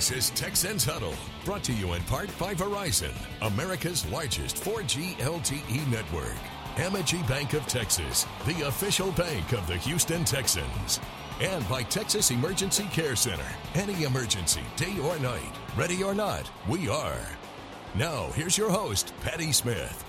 This is Texans Huddle, brought to you in part by Verizon, America's largest 4G LTE network. Amegy Bank of Texas, the official bank of the Houston Texans. And by Texas Emergency Care Center. Any emergency, day or night, ready or not, we are. Now, here's your host, Patty Smith.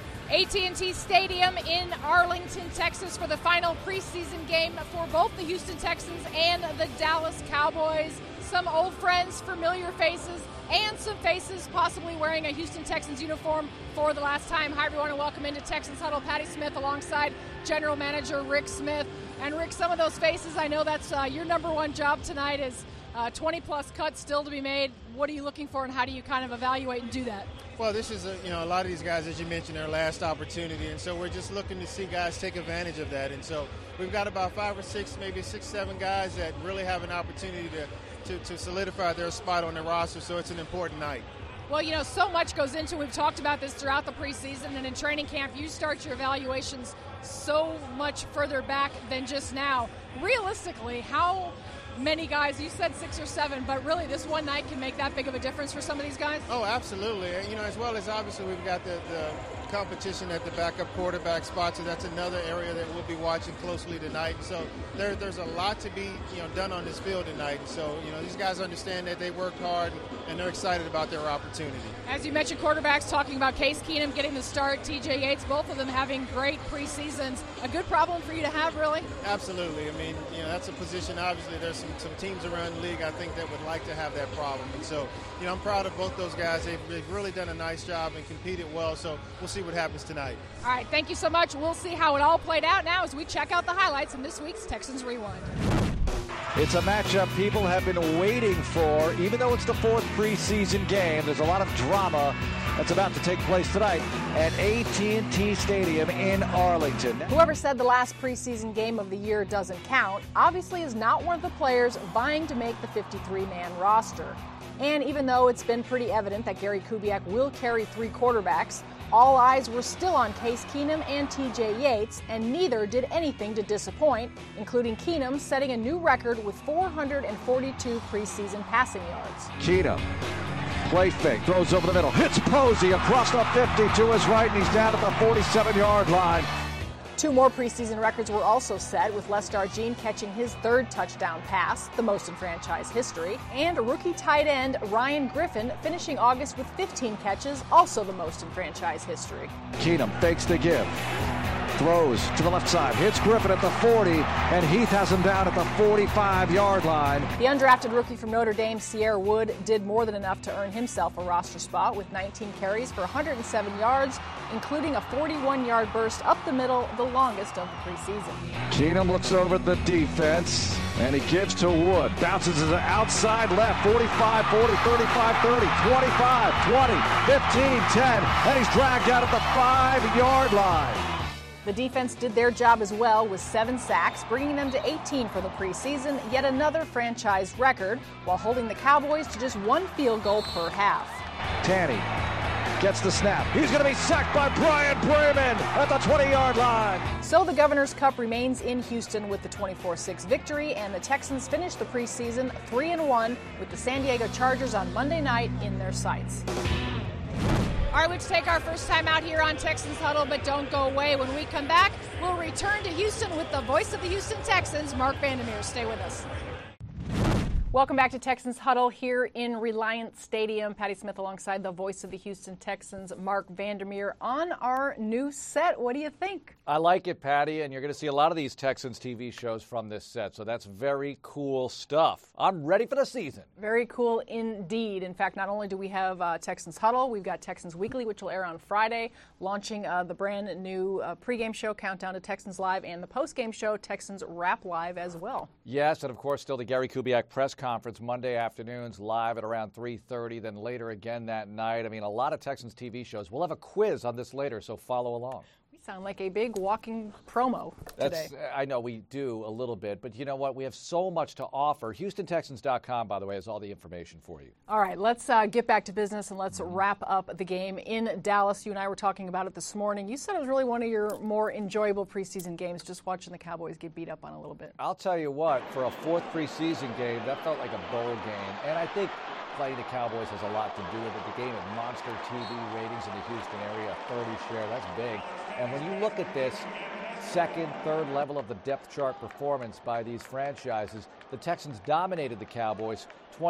AT&T Stadium in Arlington, Texas for the final preseason game for both the Houston Texans and the Dallas Cowboys. Some old friends, familiar faces, and some faces possibly wearing a Houston Texans uniform for the last time. Hi, everyone, and welcome into Texans Huddle. Patty Smith alongside General Manager Rick Smith. And, Rick, some of those faces, I know that's your number one job tonight is 20-plus cuts still to be made. What are you looking for, and how do you kind of evaluate and do that? Well, this is, a lot of these guys, as you mentioned, their last opportunity, and so we're just looking to see guys take advantage of that. And so we've got about 5 or 6, maybe 6, 7 guys that really have an opportunity to solidify their spot on the roster, so it's an important night. Well, so much goes into it. We've talked about this throughout the preseason, and in training camp, you start your evaluations so much further back than just now. Realistically, how many guys, you said 6 or 7, but really this one night can make that big of a difference for some of these guys? Oh, absolutely. As well as obviously we've got the competition at the backup quarterback spot, so that's another area that we'll be watching closely tonight. So there's a lot to be done on this field tonight. And so these guys understand that they worked hard and they're excited about their opportunity. As you mentioned, quarterbacks, talking about Case Keenum getting the start, TJ Yates, both of them having great preseasons. A good problem for you to have, really? Absolutely. That's a position, obviously there's some teams around the league I think that would like to have that problem. And so, I'm proud of both those guys. They've really done a nice job and competed well. So we'll see what happens tonight. All right, thank you so much. We'll see how it all played out now as we check out the highlights in this week's Texans Rewind. It's a matchup people have been waiting for. Even though it's the 4th preseason game, there's a lot of drama that's about to take place tonight at AT&T Stadium in Arlington. Whoever said the last preseason game of the year doesn't count obviously is not one of the players vying to make the 53-man roster. And even though it's been pretty evident that Gary Kubiak will carry 3 quarterbacks, all eyes were still on Case Keenum and TJ Yates, and neither did anything to disappoint, including Keenum setting a new record with 442 preseason passing yards. Keenum, play fake, throws over the middle, hits Posey across the 50 to his right, and he's down at the 47-yard line. 2 more preseason records were also set, with Lestar Jean catching his 3rd touchdown pass, the most in franchise history, and rookie tight end Ryan Griffin finishing August with 15 catches, also the most in franchise history. Keenum fakes the give, throws to the left side, hits Griffin at the 40, and Heath has him down at the 45-yard line. The undrafted rookie from Notre Dame, Sierra Wood, did more than enough to earn himself a roster spot with 19 carries for 107 yards, including a 41-yard burst up the middle, the longest of the preseason. Keenum looks over at the defense, and he gives to Wood. Bounces to the outside left, 45, 40, 35, 30, 25, 20, 15, 10, and he's dragged out at the 5-yard line. The defense did their job as well with 7 sacks, bringing them to 18 for the preseason, yet another franchise record, while holding the Cowboys to just 1 field goal per half. Tanny gets the snap. He's going to be sacked by Brian Bremen at the 20-yard line. So the Governor's Cup remains in Houston with the 24-6 victory, and the Texans finish the preseason 3-1 with the San Diego Chargers on Monday night in their sights. All right, let's take our first time out here on Texans Huddle, but don't go away. When we come back, we'll return to Houston with the voice of the Houston Texans, Mark Vandermeer. Stay with us. Welcome back to Texans Huddle here in Reliant Stadium. Patty Smith alongside the voice of the Houston Texans, Mark Vandermeer, on our new set. What do you think? I like it, Patty, and you're going to see a lot of these Texans TV shows from this set, so that's very cool stuff. I'm ready for the season. Very cool indeed. In fact, not only do we have Texans Huddle, we've got Texans Weekly, which will air on Friday, launching the brand new pregame show, Countdown to Texans Live, and the postgame show, Texans Wrap Live as well. Yes, and of course, still the Gary Kubiak press conference Monday afternoons live at around 3:30, then later again that night. A lot of Texans TV shows. We'll have a quiz on this later, so follow along. We sound like a big walking promo today. I know we do a little bit, but you know what? We have so much to offer. HoustonTexans.com, by the way, has all the information for you. All right, let's get back to business and let's wrap up the game in Dallas. You and I were talking about it this morning. You said it was really one of your more enjoyable preseason games, just watching the Cowboys get beat up on a little bit. I'll tell you what, for a 4th preseason game, that felt like a bowl game. And I think playing the Cowboys has a lot to do with it. The game at monster TV ratings in the Houston area, 30 share, that's big. And when you look at this second, third level of the depth chart performance by these franchises, the Texans dominated the Cowboys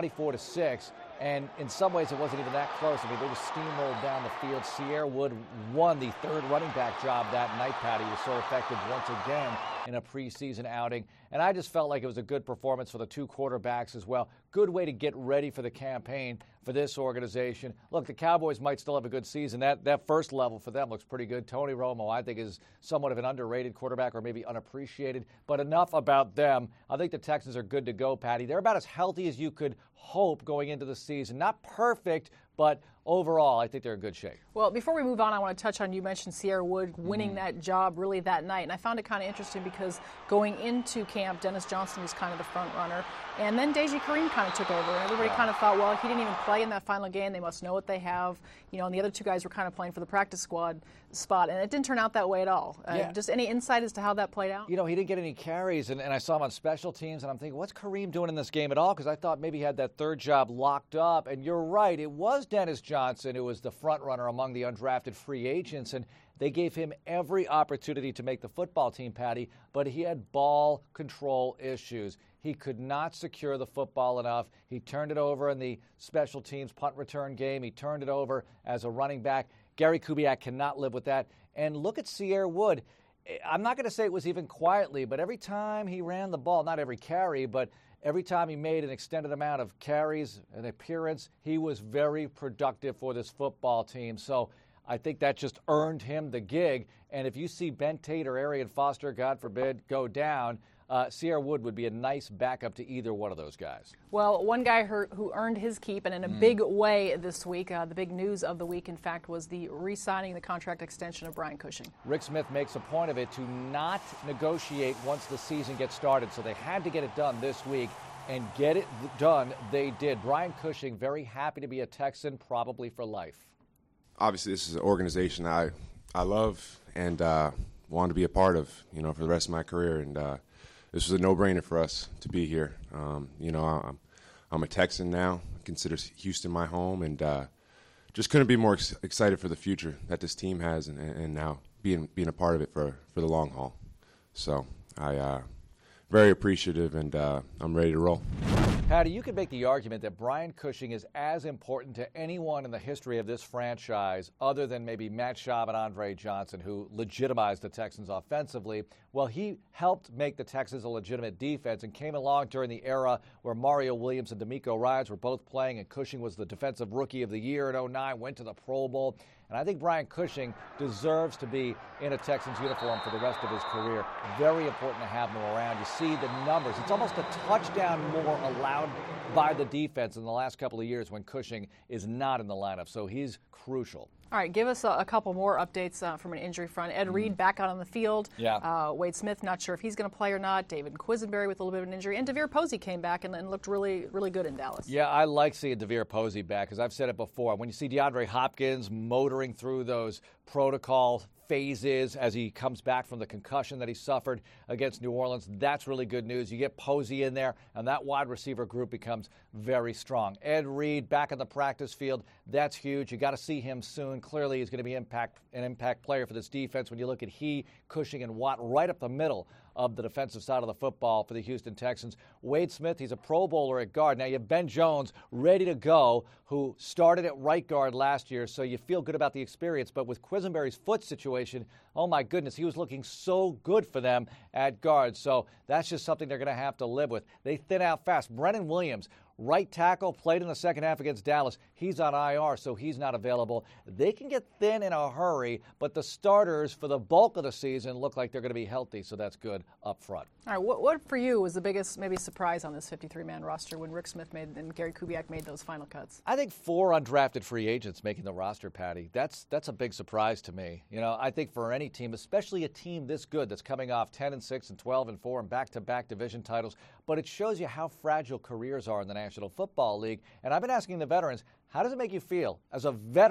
24-6. And in some ways, it wasn't even that close. I mean, they just steamrolled down the field. Cierre Wood won the third running back job that night, Patty. He was so effective once again in a preseason outing. And I just felt like it was a good performance for the two quarterbacks as well. Good way to get ready for the campaign for this organization. Look, the Cowboys might still have a good season. That first level for them looks pretty good. Tony Romo, I think, is somewhat of an underrated quarterback or maybe unappreciated. But enough about them. I think the Texans are good to go, Patty. They're about as healthy as you could hope going into the season. Not perfect, but overall, I think they're in good shape. Well, before we move on, I want to touch on, you mentioned Cierre Wood winning that job really that night. And I found it kind of interesting because going into camp, Dennis Johnson was kind of the front runner. And then Deji Kareem kind of took over. And everybody kind of thought, well, he didn't even play in that final game. They must know what they have. You know, and the other two guys were kind of playing for the practice squad spot. And it didn't turn out that way at all. Just any insight as to how that played out? You know, he didn't get any carries. And I saw him on special teams. And I'm thinking, what's Kareem doing in this game at all? Because I thought maybe he had that third job locked up. And you're right. It was Dennis Johnson who was the front runner among the undrafted free agents. And they gave him every opportunity to make the football team, Patty, but he had ball control issues. He could not secure the football enough. He turned it over in the special teams punt return game. He turned it over as a running back. Gary Kubiak cannot live with that. And look at Cierre Wood. I'm not going to say it was even quietly, but every time he ran the ball, not every carry, but every time he made an extended amount of carries, an appearance, he was very productive for this football team. So I think that just earned him the gig. And if you see Ben Tate or Arian Foster, God forbid, go down, Cierre Wood would be a nice backup to either one of those guys. Well, one guy who earned his keep, and in a big way this week, the big news of the week, in fact, was the re-signing the contract extension of Brian Cushing. Rick Smith makes a point of it to not negotiate once the season gets started, so they had to get it done this week, and get it done they did. Brian Cushing, very happy to be a Texan, probably for life. Obviously, this is an organization I love and want to be a part of, you know, for the rest of my career. And this was a no-brainer for us to be here. You know, I'm a Texan now. I consider Houston my home, and just couldn't be more excited for the future that this team has, and now being a part of it for the long haul. So I very appreciative, and I'm ready to roll. Patty, you could make the argument that Brian Cushing is as important to anyone in the history of this franchise other than maybe Matt Schaub and Andre Johnson, who legitimized the Texans offensively. Well, he helped make the Texans a legitimate defense and came along during the era where Mario Williams and DeMeco Ryans were both playing, and Cushing was the Defensive Rookie of the Year in 2009, went to the Pro Bowl. And I think Brian Cushing deserves to be in a Texans uniform for the rest of his career. Very important to have him around. You see the numbers. It's almost a touchdown more allowed by the defense in the last couple of years when Cushing is not in the lineup. So he's crucial. All right, give us a couple more updates from an injury front. Ed Reed back out on the field. Yeah. Wade Smith, not sure if he's going to play or not. David Quisenberry with a little bit of an injury. And DeVier Posey came back and looked really, really good in Dallas. Yeah, I like seeing DeVier Posey back, because I've said it before. When you see DeAndre Hopkins motoring through those protocol phases as he comes back from the concussion that he suffered against New Orleans, that's really good news. You get Posey in there, and that wide receiver group becomes very strong. Ed Reed back in the practice field, that's huge. You got to see him soon. Clearly, he's going to be an impact player for this defense when you look at Cushing, and Watt right up the middle of the defensive side of the football for the Houston Texans. Wade Smith, he's a Pro Bowler at guard. Now you have Ben Jones ready to go, who started at right guard last year, so you feel good about the experience. But with Quisenberry's foot situation, oh my goodness, he was looking so good for them at guard. So that's just something they're going to have to live with. They thin out fast. Brennan Williams, right tackle, played in the second half against Dallas. He's on IR, so he's not available. They can get thin in a hurry, but the starters for the bulk of the season look like they're going to be healthy, so that's good up front. All right, what for you was the biggest maybe surprise on this 53-man roster when Rick Smith and Gary Kubiak made those final cuts? I think 4 undrafted free agents making the roster, Patty. That's a big surprise to me. You know, I think for any team, especially a team this good that's coming off 10-6 and 12-4 and back-to-back division titles, but it shows you how fragile careers are in the National Football League. And I've been asking the veterans, how does it make you feel as a veteran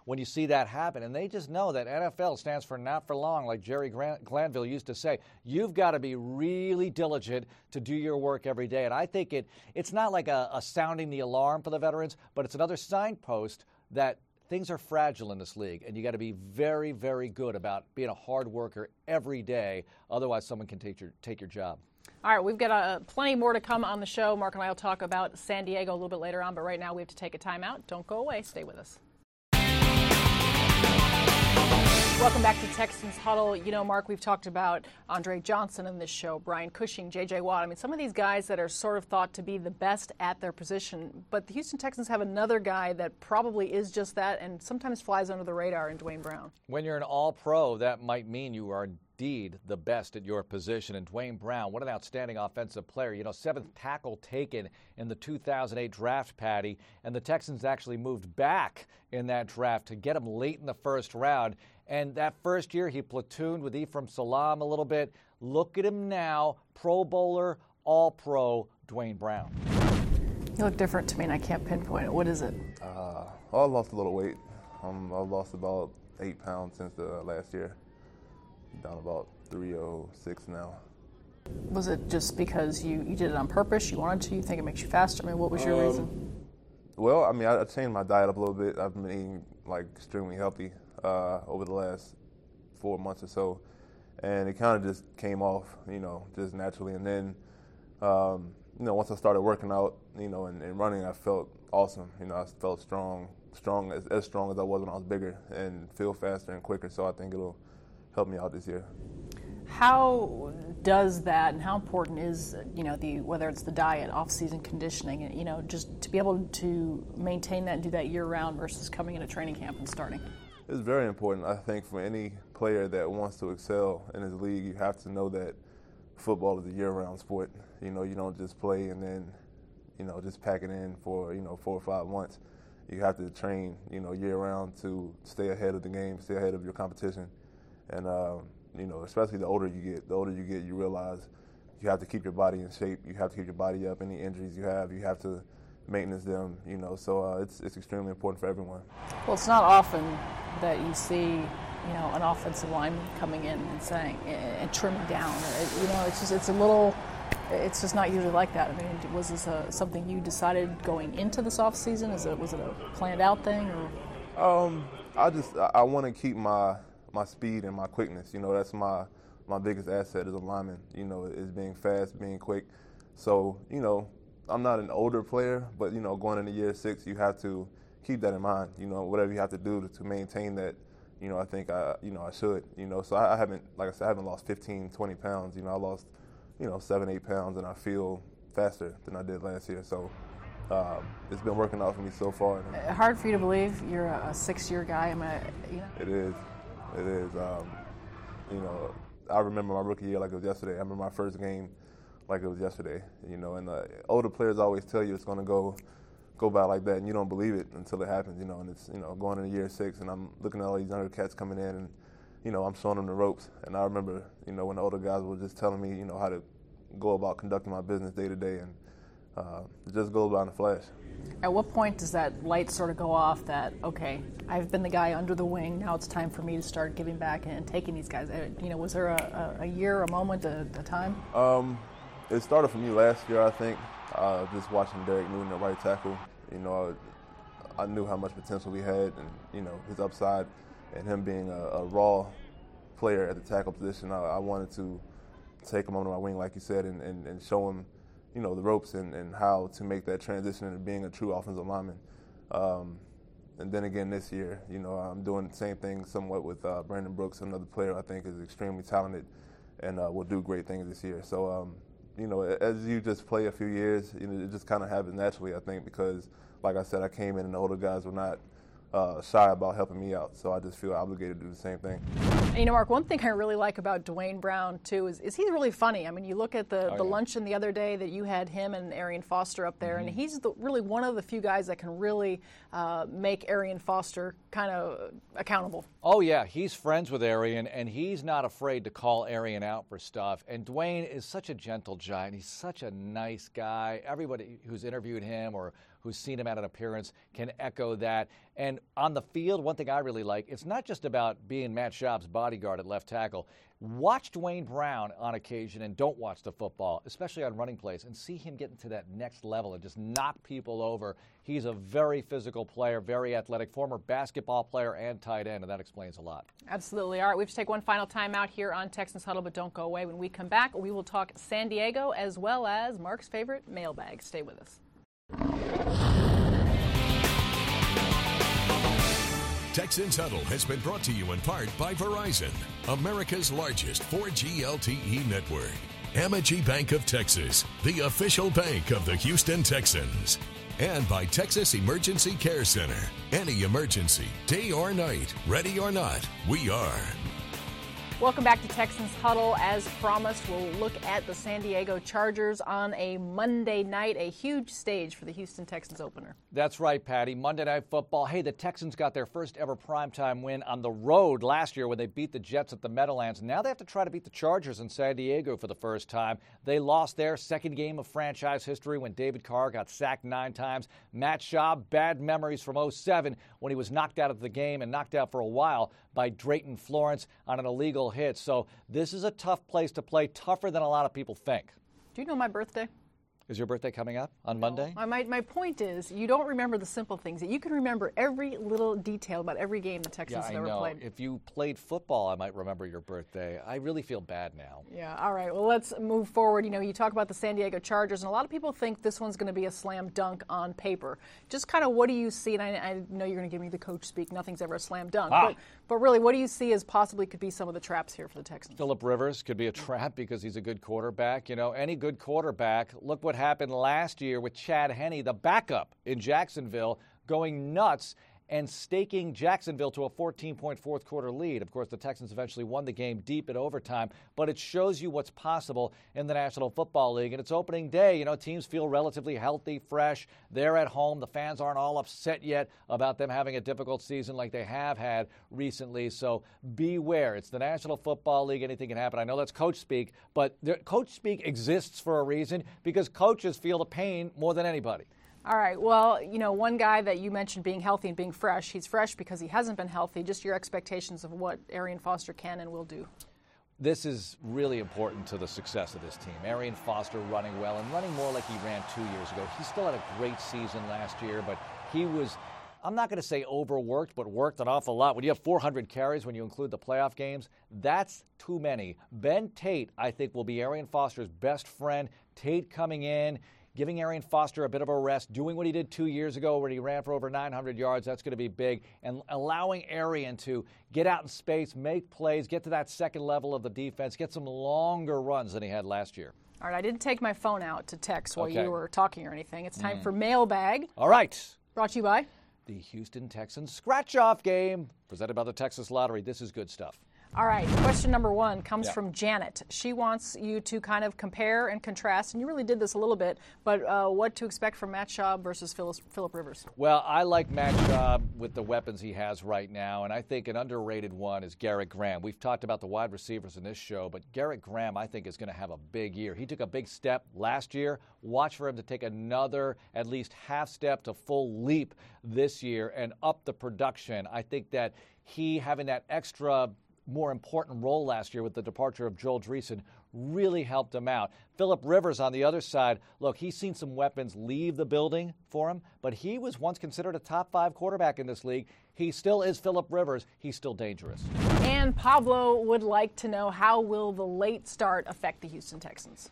when you see that happen. And they just know that NFL stands for not for long, like Jerry Glanville used to say. You've got to be really diligent to do your work every day. And I think it's not like a sounding the alarm for the veterans, but it's another signpost that things are fragile in this league, and you got to be very, very good about being a hard worker every day. Otherwise, someone can take your job. All right, we've got plenty more to come on the show. Mark and I will talk about San Diego a little bit later on, but right now we have to take a timeout. Don't go away. Stay with us. Welcome back to Texans Huddle. You know, Mark, we've talked about Andre Johnson in this show, Brian Cushing, J.J. Watt. I mean, some of these guys that are sort of thought to be the best at their position. But the Houston Texans have another guy that probably is just that and sometimes flies under the radar in Duane Brown. When you're an all-pro, that might mean you are indeed the best at your position. And Duane Brown, what an outstanding offensive player. You know, 7th tackle taken in the 2008 draft, Patty. And the Texans actually moved back in that draft to get him late in the first round. And that first year, he platooned with Ephraim Salaam a little bit. Look at him now, Pro Bowler, All-Pro, Duane Brown. You look different to me, and I can't pinpoint it. What is it? I lost a little weight. I've lost about 8 pounds since the last year. Down about 306 now. Was it just because you did it on purpose? You wanted to? You think it makes you faster? I mean, what was your reason? Well, I mean, I changed my diet up a little bit. I've been eating, extremely healthy over the last 4 months or so. And it kind of just came off, just naturally. And then, once I started working out, and running, I felt awesome. I felt strong as strong as I was when I was bigger and feel faster and quicker. So I think it'll help me out this year. How does that, and how important is, whether it's the diet, off-season conditioning, and, just to be able to maintain that and do that year-round versus coming into training camp and starting? It's very important. I think for any player that wants to excel in this league, you have to know that football is a year-round sport. You don't just play and then, just pack it in for, 4 or 5 months. You have to train, year-round to stay ahead of the game, stay ahead of your competition. And, especially the older you get, you realize you have to keep your body in shape. You have to keep your body up. Any injuries you have to maintenance them, so it's extremely important for everyone. Well, it's not often that you see, an offensive lineman coming in and saying, and trimming down. It's just not usually like that. I mean, was this something you decided going into this offseason? Was it a planned out thing? Or? I want to keep my speed and my quickness. That's my biggest asset as a lineman, is being fast, being quick. So, I'm not an older player, but, going into year 6, you have to keep that in mind. Whatever you have to do to maintain that, I think I should. So I haven't, like I said, I haven't lost 15, 20 pounds. I lost, 7, 8 pounds, and I feel faster than I did last year. So it's been working out for me so far. Hard for you to believe you're a 6-year guy. It is. I remember my rookie year like it was yesterday. I remember my first game like it was yesterday, and older players always tell you it's going to go by like that, and you don't believe it until it happens, and it's, going into year 6, and I'm looking at all these younger cats coming in, and, I'm showing them the ropes, and I remember, when the older guys were just telling me, how to go about conducting my business day to day, and it just goes by in a flash. At what point does that light sort of go off that, okay, I've been the guy under the wing, now it's time for me to start giving back and taking these guys? Was there a year, a moment, a time? It started for me last year, I think, just watching Derek Newton at right tackle. I knew how much potential he had and, his upside, and him being a raw player at the tackle position. I wanted to take him under my wing, like you said, and show him, the ropes and how to make that transition into being a true offensive lineman. And then again this year, I'm doing the same thing somewhat with Brandon Brooks, another player I think is extremely talented and will do great things this year. So, as you just play a few years, it just kind of happens naturally, I think, because, like I said, I came in and the older guys were not shy about helping me out. So I just feel obligated to do the same thing. And, Mark, one thing I really like about Duane Brown, too, is he's really funny. I mean, you look at the luncheon the other day that you had him and Arian Foster up there, and he's really one of the few guys that can really make Arian Foster kind of accountable. Oh, yeah. He's friends with Arian, and he's not afraid to call Arian out for stuff. And Duane is such a gentle giant. He's such a nice guy. Everybody who's interviewed him or who's seen him at an appearance can echo that. And on the field, one thing I really like, it's not just about being Matt Schaub's bodyguard at left tackle. Watch Dwayne Brown on occasion and don't watch the football, especially on running plays, and see him get to that next level and just knock people over. He's a very physical player, very athletic, former basketball player and tight end, and that explains a lot. Absolutely. All right, we have to take one final time out here on Texans Huddle, but don't go away. When we come back, we will talk San Diego as well as Mark's favorite mailbag. Stay with us. Texans Huddle has been brought to you in part by Verizon, America's largest 4G LTE network. Amegy Bank of Texas, the official bank of the Houston Texans. And by Texas Emergency Care Center. Any emergency, day or night, ready or not, we are. Welcome back to Texans Huddle. As promised, we'll look at the San Diego Chargers on a Monday night, a huge stage for the Houston Texans opener. That's right, Patty. Monday Night Football. Hey, the Texans got their first ever primetime win on the road last year when they beat the Jets at the Meadowlands. Now they have to try to beat the Chargers in San Diego for the first time. They lost their second game of franchise history when David Carr got sacked 9 times. Matt Schaub, bad memories from 2007 when he was knocked out of the game and knocked out for a while by Drayton Florence on an illegal hit. So this is a tough place to play, tougher than a lot of people think. Do you know my birthday? Is your birthday coming up on Monday? My point is, you don't remember the simple things. You can remember every little detail about every game the Texans have ever played. If you played football, I might remember your birthday. I really feel bad now. Yeah, all right. Well, let's move forward. You know, you talk about the San Diego Chargers, and a lot of people think this one's going to be a slam dunk on paper. Just kind of what do you see? And I know you're going to give me the coach speak. Nothing's ever a slam dunk. But really, what do you see as possibly could be some of the traps here for the Texans? Phillip Rivers could be a trap because he's a good quarterback. You know, any good quarterback. Look what happened last year with Chad Henne, the backup in Jacksonville, going nuts and staking Jacksonville to a 14-point fourth-quarter lead. Of course, the Texans eventually won the game deep in overtime, but it shows you what's possible in the National Football League. And it's opening day. You know, teams feel relatively healthy, fresh. They're at home. The fans aren't all upset yet about them having a difficult season like they have had recently. So beware. It's the National Football League. Anything can happen. I know that's coach speak, but coach speak exists for a reason because coaches feel the pain more than anybody. All right. Well, you know, one guy that you mentioned being healthy and being fresh, he's fresh because he hasn't been healthy. Just your expectations of what Arian Foster can and will do. This is really important to the success of this team. Arian Foster running well and running more like he ran 2 years ago. He still had a great season last year, but he was, I'm not going to say overworked, but worked an awful lot. When you have 400 carries when you include the playoff games, that's too many. Ben Tate, I think, will be Arian Foster's best friend. Tate coming in, giving Arian Foster a bit of a rest, doing what he did 2 years ago when he ran for over 900 yards. That's going to be big. And allowing Arian to get out in space, make plays, get to that second level of the defense, get some longer runs than he had last year. All right, I didn't take my phone out to text while you were talking or anything. It's time for mailbag. All right. Brought to you by the Houston Texans scratch-off game presented by the Texas Lottery. This is good stuff. All right, question number 1 comes from Janet. She wants you to kind of compare and contrast, and you really did this a little bit, but what to expect from Matt Schaub versus Phillip Rivers. Well, I like Matt Schaub with the weapons he has right now, and I think an underrated one is Garrett Graham. We've talked about the wide receivers in this show, but Garrett Graham, I think, is going to have a big year. He took a big step last year. Watch for him to take another at least half step to full leap this year and up the production. I think that he having that extra more important role last year with the departure of Joel Dreesen really helped him out. Phillip Rivers on the other side, look, he's seen some weapons leave the building for him, but he was once considered a top 5 quarterback in this league. He still is Phillip Rivers. He's still dangerous. And Pablo would like to know, how will the late start affect the Houston Texans?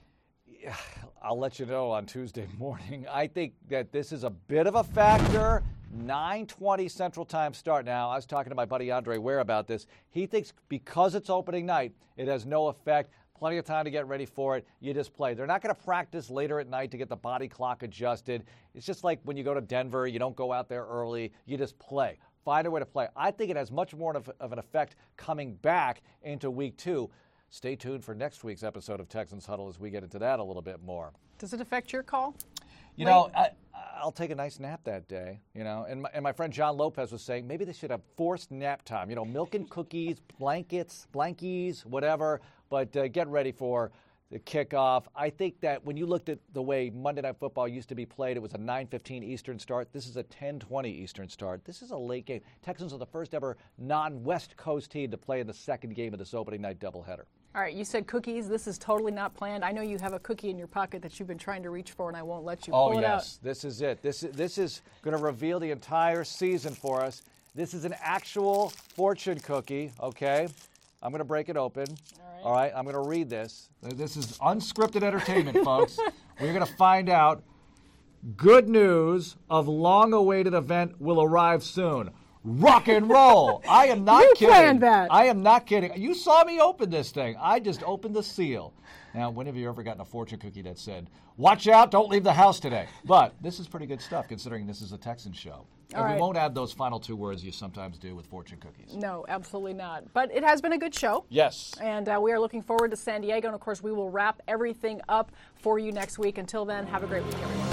I'll let you know on Tuesday morning. I think that this is a bit of a factor. 9:20 Central Time start. Now, I was talking to my buddy Andre Ware about this. He thinks because it's opening night, it has no effect. Plenty of time to get ready for it. You just play. They're not going to practice later at night to get the body clock adjusted. It's just like when you go to Denver, you don't go out there early. You just play. Find a way to play. I think it has much more of an effect coming back into week 2. Stay tuned for next week's episode of Texans Huddle as we get into that a little bit more. Does it affect your call? You know, I'll take a nice nap that day, you know. And my friend John Lopez was saying maybe they should have forced nap time, you know, milk and cookies, blankies, whatever. But get ready for the kickoff. I think that when you looked at the way Monday Night Football used to be played, it was a 9:15 Eastern start. This is a 10:20 Eastern start. This is a late game. Texans are the first ever non-West Coast team to play in the second game of this opening night doubleheader. All right, you said cookies. This is totally not planned. I know you have a cookie in your pocket that you've been trying to reach for, and I won't let you pull it out. Oh, yes. This is it. This is going to reveal the entire season for us. This is an actual fortune cookie, okay? I'm going to break it open. All right, I'm going to read this. This is unscripted entertainment, folks. We're going to find out. Good news of long-awaited event will arrive soon. Rock and roll. I am not kidding. You planned that. I am not kidding. You saw me open this thing. I just opened the seal. Now, when have you ever gotten a fortune cookie that said, watch out, don't leave the house today? But this is pretty good stuff considering this is a Texan show. And we won't add those final two words you sometimes do with fortune cookies. No, absolutely not. But it has been a good show. Yes. And we are looking forward to San Diego. And, of course, we will wrap everything up for you next week. Until then, have a great week, everyone.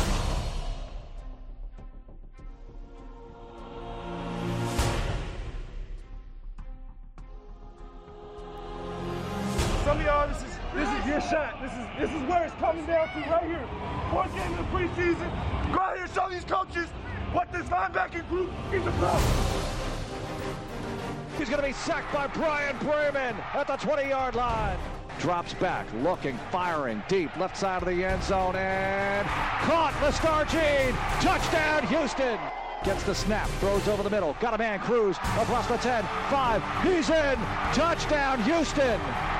Some of y'all, this is your shot. This is where it's coming down to right here. One game in the preseason. Go out here and show these coaches what this linebacking group is about. He's going to be sacked by Brian Bremen at the 20-yard line. Drops back, looking, firing deep, left side of the end zone, and caught. Lestargine. Touchdown, Houston. Gets the snap, throws over the middle. Got a man, Cruz, across the 10, 5. He's in. Touchdown, Houston.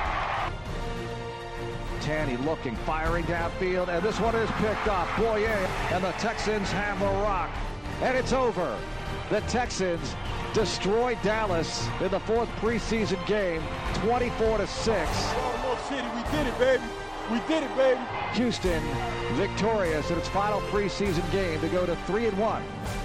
Tanny looking, firing downfield, and this one is picked up. Boyer, and the Texans have the rock. And it's over. The Texans destroyed Dallas in the fourth preseason game, 24-6. Baltimore City, we did it, baby. We did it, baby. Houston victorious in its final preseason game to go to 3-1.